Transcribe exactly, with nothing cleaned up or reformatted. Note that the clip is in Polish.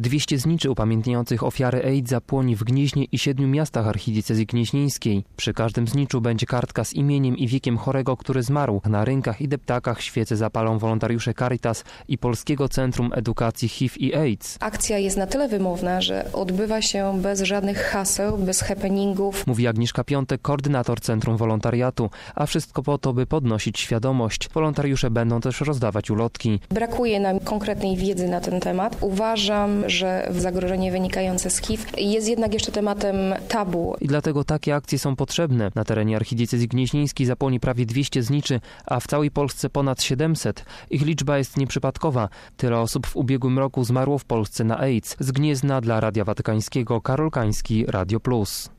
dwieście zniczy upamiętniających ofiary AIDS zapłoni w Gnieźnie i siedmiu miastach archidiecezji gnieźnieńskiej. Przy każdym zniczu będzie kartka z imieniem i wiekiem chorego, który zmarł. Na rynkach i deptakach świece zapalą wolontariusze Caritas i Polskiego Centrum Edukacji H I V i AIDS. Akcja jest na tyle wymowna, że odbywa się bez żadnych haseł, bez happeningów. Mówi Agnieszka Piątek, koordynator Centrum Wolontariatu, a wszystko po to, by podnosić świadomość. Wolontariusze będą też rozdawać ulotki. Brakuje nam konkretnej wiedzy na ten temat. Uważam, że zagrożenie wynikające z H I V jest jednak jeszcze tematem tabu. I dlatego takie akcje są potrzebne. Na terenie archidiecezji gnieźnieńskiej zapłoni prawie dwieście zniczy, a w całej Polsce ponad siedemset. Ich liczba jest nieprzypadkowa. Tyle osób w ubiegłym roku zmarło w Polsce na AIDS. Z Gniezna dla Radia Watykańskiego Karol Kański, Radio Plus.